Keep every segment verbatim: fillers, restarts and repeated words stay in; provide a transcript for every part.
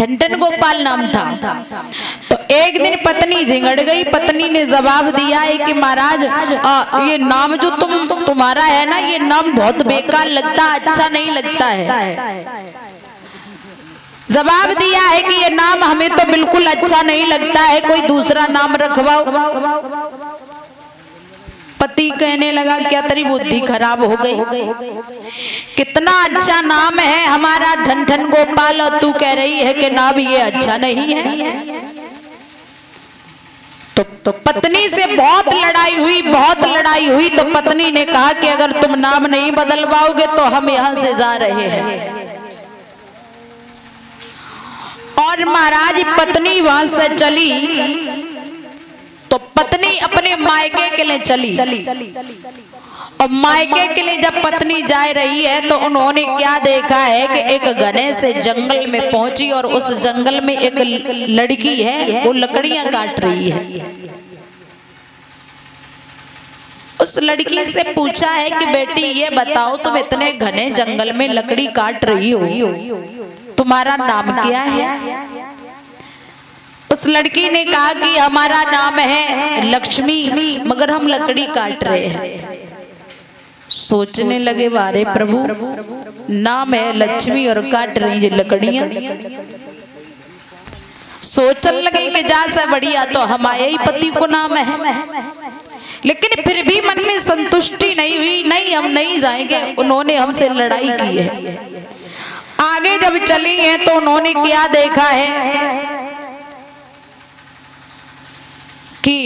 ठनठन गोपाल नाम था। तो एक दिन पत्नी झिंगड़ गई, पत्नी ने जवाब दिया है कि महाराज आ, ये नाम जो तुम तुम्हारा है ना, ये नाम बहुत बेकार लगता, अच्छा नहीं लगता है। जवाब दिया है कि ये नाम हमें तो बिल्कुल अच्छा नहीं लगता है, कोई दूसरा नाम रखवाओ। पति कहने लगा क्या तेरी बुद्धि खराब हो गई, कितना अच्छा नाम है हमारा ठनठन गोपाल, और तू कह रही है कि नाम ये अच्छा नहीं है। तो, तो पत्नी से बहुत लड़ाई हुई, बहुत लड़ाई हुई। तो पत्नी ने कहा कि अगर तुम नाम नहीं बदलवाओगे तो हम यहाँ से जा रहे हैं। और महाराज पत्नी वहां से चली, तो पत्नी अपने मायके के लिए चली। और मायके के लिए जब पत्नी जा रही है तो उन्होंने क्या देखा है कि एक घने से जंगल में पहुंची और उस जंगल में एक लड़की है, वो लकड़ियां काट रही है। उस लड़की से पूछा है कि बेटी ये बताओ, तुम इतने घने जंगल में लकड़ी काट रही हो, तुम्हारा नाम क्या है? उस लड़की ने कहा कि हमारा नाम है लक्ष्मी, मगर हम लकड़ी काट रहे हैं। सोचने लगे वारे प्रभु, नाम है लक्ष्मी और काट रही है लकड़ियां। सोचने लगे कि जा से बढ़िया तो हमारे ही पति को नाम है। लेकिन फिर भी मन में संतुष्टि नहीं हुई, नहीं हम नहीं जाएंगे, उन्होंने हमसे लड़ाई की है। आगे जब चली है तो उन्होंने क्या देखा है कि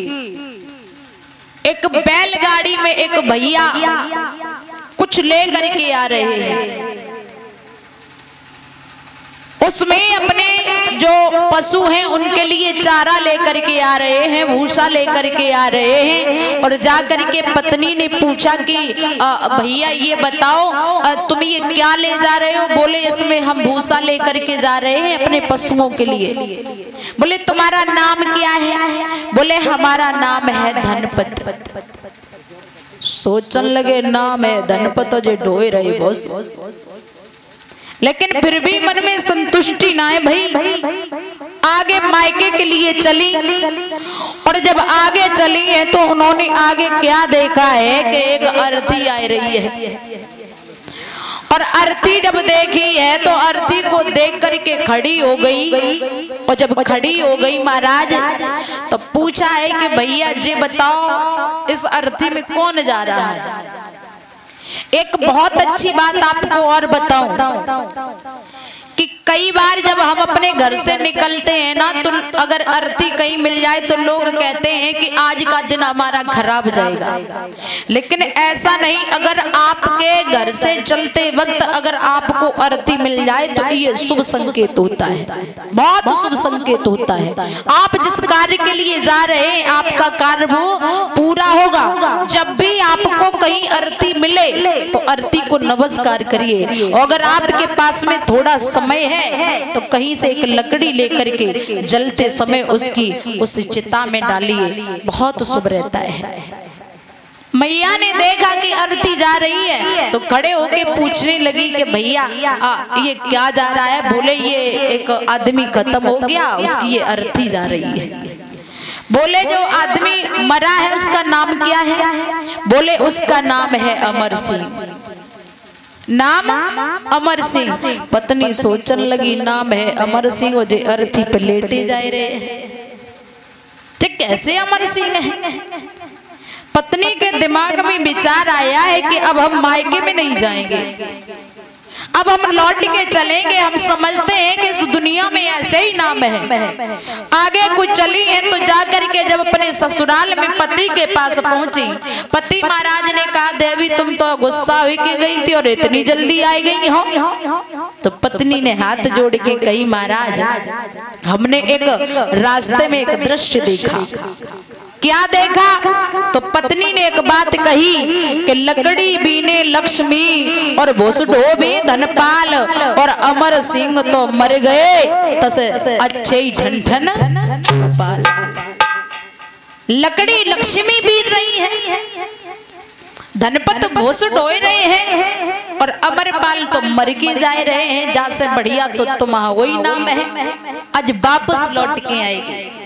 एक बैलगाड़ी में एक भैया कुछ लेकर के आ रहे हैं। उसमें अपने जो पशु हैं उनके लिए चारा लेकर के आ रहे हैं, भूसा लेकर के आ रहे हैं। और जाकर के पत्नी ने पूछा कि भैया ये बताओ आ, तुम ये क्या ले जा रहे हो? बोले इसमें हम भूसा लेकर के जा रहे हैं अपने पशुओं के लिए। बोले तुम्हारा नाम क्या है? बोले हमारा नाम है धनपत। सोचने लगे नाम है धनपत, जो ढोए रहे बस, लेकिन फिर भी मन में संतुष्टि ना है भाई। आगे मायके के लिए चली, और जब आगे चली है तो उन्होंने आगे क्या देखा है कि एक अर्थी आ रही है। और अर्थी जब देखी है तो अर्थी को देख करके खड़ी हो गई। और जब खड़ी हो गई महाराज तो पूछा है कि भैया जी बताओ इस अर्थी में कौन जा रहा है? एक बहुत अच्छी बात आपको और बताऊं कि कई बार जब हम अपने घर से निकलते हैं ना, तो अगर अर्थी कहीं मिल जाए तो लोग कहते हैं कि आज का दिन हमारा खराब जाएगा। लेकिन ऐसा नहीं, अगर आपके घर से चलते वक्त अगर आपको अर्थी मिल जाए तो ये शुभ संकेत होता है, बहुत शुभ संकेत होता है। आप जिस कार्य के लिए जा रहे हैं आपका कार्य वो पूरा होगा। जब भी आपको कहीं अर्थी मिले तो अर्थी को नमस्कार करिए। और अगर आपके पास में थोड़ा समय है तो कहीं से एक लकड़ी लेकर के जलते समय उसकी उस चिता में डालिए, बहुत शुभ रहता है। मैया ने देखा कि अर्थी जा रही है तो खड़े होके पूछने लगी कि भैया ये क्या जा रहा है? बोले ये एक आदमी खत्म हो गया, उसकी ये अर्थी जा रही है। बोले जो आदमी मरा है उसका नाम क्या है? बोले उसका नाम है अमर सिंह। नाम अमर सिंह। पत्नी सोचने लगी नाम है अमर सिंह, जे अर्थी पे लेटे जा रहे हैं, कैसे अमर सिंह है? पत्नी के दिमाग में विचार आया है कि अब हम मायके में नहीं जाएंगे, अब हम लौट के चलेंगे। हम समझते हैं कि इस दुनिया में ऐसे ही नाम है। आगे कुछ चली है तो जाकर के जब अपने ससुराल में पति के पास पहुंची, पति महाराज ने कहा देवी तुम तो गुस्सा हुई के गई थी और इतनी जल्दी आई गई हो। तो पत्नी ने हाथ जोड़ के कही महाराज हमने एक रास्ते में एक दृश्य देखा। क्या देखा? तो पत्नी ने एक बात कही कि लकड़ी बीने लक्ष्मी और भूसडो भी धनपाल और अमर सिंह तो मर गए, तसे अच्छे ही ठनठन गोपाल। लकड़ी लक्ष्मी बीन रही है, धनपत भोस ढोए रहे हैं और अमरपाल तो मर के जा रहे हैं। जा से बढ़िया तो तुम्हारा वही नाम है, आज वापस लौट के आएगी।